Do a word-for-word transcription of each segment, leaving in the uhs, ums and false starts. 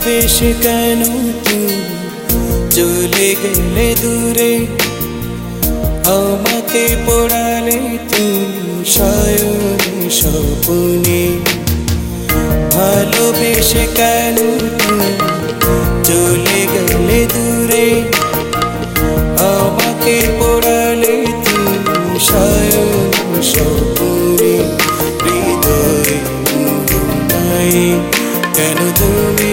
ভালোবেসে কেন তুমি চলে গেলে দূরে, আমাকে পড়ালে তুমি শয়নে স্বপ্নে। ভালোবেসে কেন তুমি চলে গেলে দূরে, আমাকে পড়ালে তুমি শয়নে স্বপ্নে। হৃদয় নাই কেন তুমি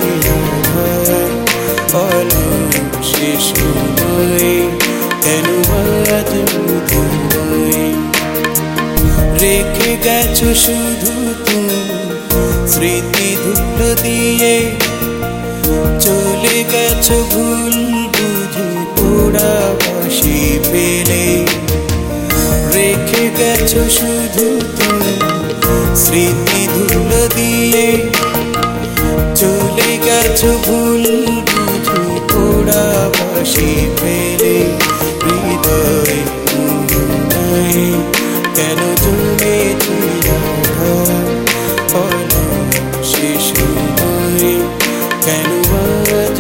শেষ সময়, কেন আজ তুমি রেখে গেছো শুধু তুমি স্মৃতি ধুলো দিয়ে। চলে গেছো ভুল বুঝে পোড়া বাসি পেলে, রেখে গেছো শুধু তুমি স্মৃতি ধুলো দিয়ে। চলে গেছো ভুল বুঝে পোড়া বাসি পেলে, হৃদয় নাই কেন তুমি শেষ সময়, কেন আজ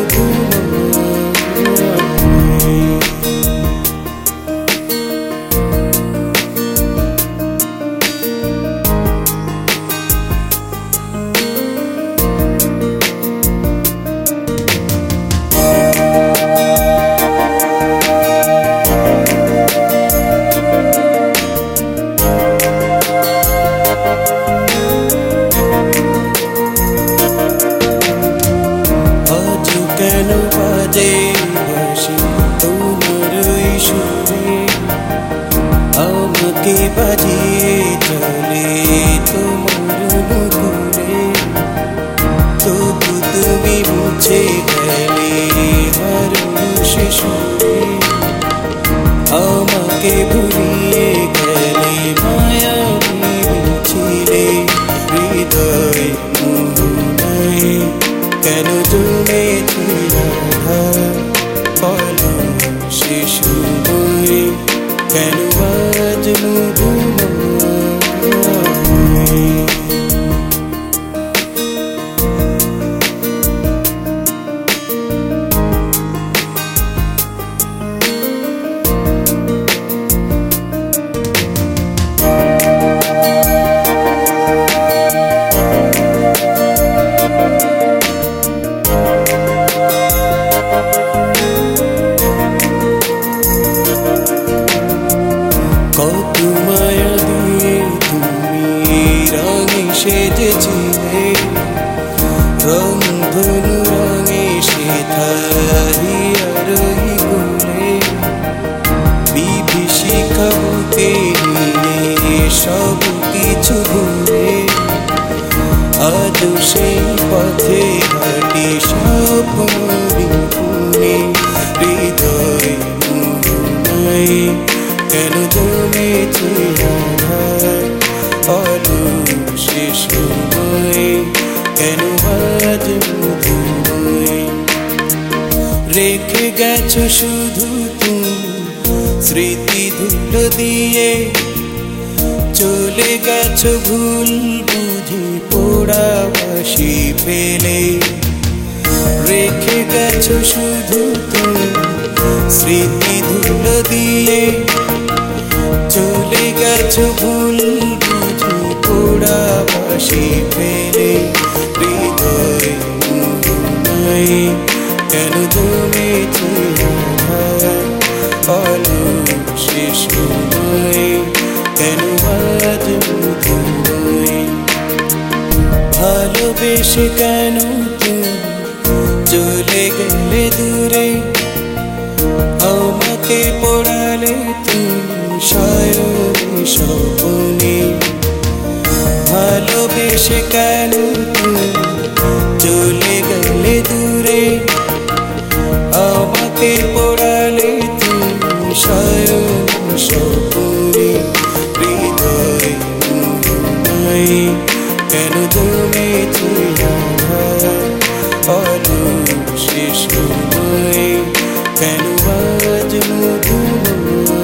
কেন বাজে বাঁশি তোমার সুরে, আমাকে বাজিয়ে চলে তোমার নূরে। তবু তুমি মুছে গেলে হারানো সে সুরে, আমাকে ভুলিয়ে গেলে মায়া ছিলে। হৃদয় নাই কেন তুমি শেষ সময়, কেন আজ কত মায়া দিয়ে তুমি রঙে সেজেছিলে, রং ধনু রঙে সেথারিয়া রহি বলে। বিভীষিকা বুকে নিয়ে সব কিছু ভুলে, আজও সেই পথে হাঁটি স্বপ্নে। হৃদয় নাই কেন তুমি শেষ সময়, কেন আজ রেখে গেছো শুধু তুমি স্মৃতি ধুলো দিয়ে। চলে গেছো ভুল বুঝে পোড়া বাসি পেলে, রেখে গেছো শুধু তুমি স্মৃতি ধুলো দিয়ে। চলে গেছো ভুল বুঝে পোড়া বাসি পেলে, হৃদয় নাই কেন তুমি শেষ সময়, কেন আজ ভালোবেসে কেন তুমি চলে গেলে দূরে, আমাকে পড়ালে তুমি শয়নে স্বপ্নে। ভালোবেসে কেন তুমি চলে গেলে দূরে, আমাকে পড়ালে তুমি শয়নে স্বপ্নে। হৃদয় নাই কেন তুমি শেষ সময়, কেন আজ মধুময়।